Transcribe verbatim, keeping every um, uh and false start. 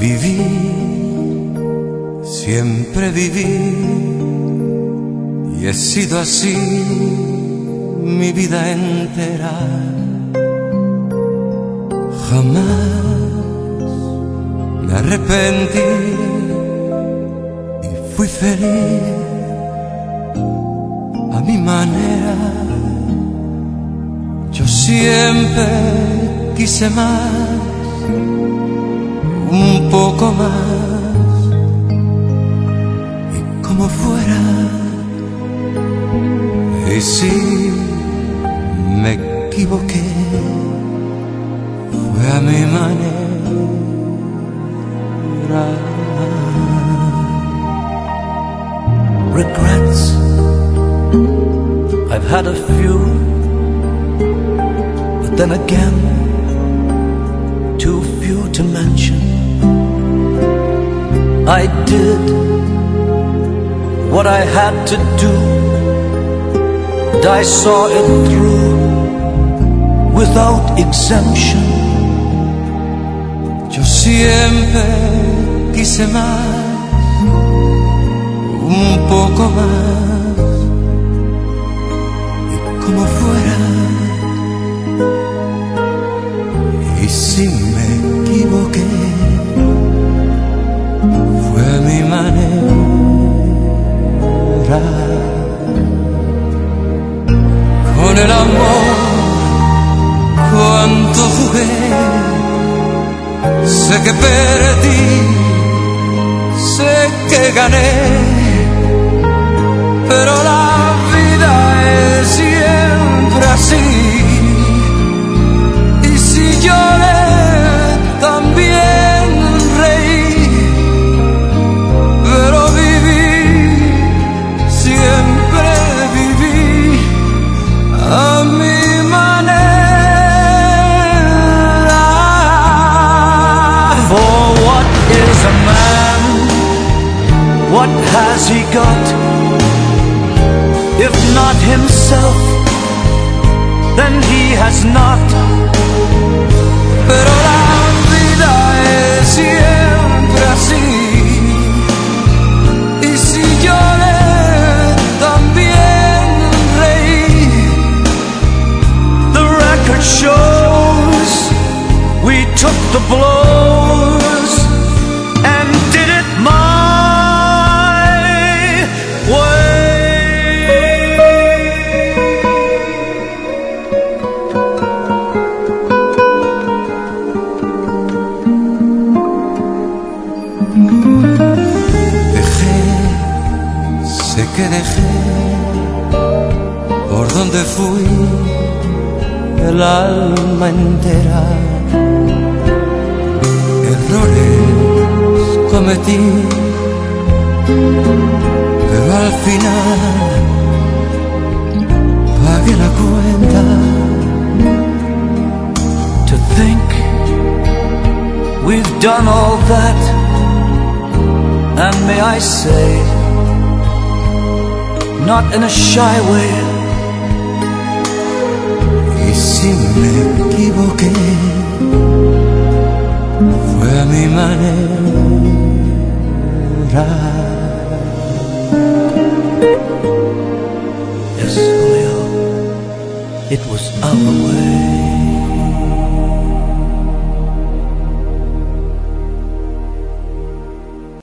Viví, siempre viví, y he sido así mi vida entera. Jamás me arrepentí y fui feliz a mi manera. Yo siempre quise más, un poco más, y como fuera. Y si me equivoqué, fue a mi manera. Regrets, I've had a few, but then again, too few to mention. I did what I had to do, and I saw it through without exemption. Yo siempre quise más, un poco más, y como fuera. Y si me equivoqué, fue a mi manera. Con el amor, cuánto jugué, sé que perdí, sé que gané, pero la vida es siempre así. Y si lloré, también reí, pero viví, siempre viví a mi manera. For what is a man? What has he got? If not himself, then he has not. Pero la vida es siempre así. Y si lloré, también reí. The record shows we took the blows and did it my way. Dejé, sé que dejé, por donde fui, el alma entera. Errores cometí, pero al final pagué la cuenta. To think we've done all that, and may I say, not in a shy way. Y si me equivoqué, fue a mi manera. Yes, Julio, it was our way.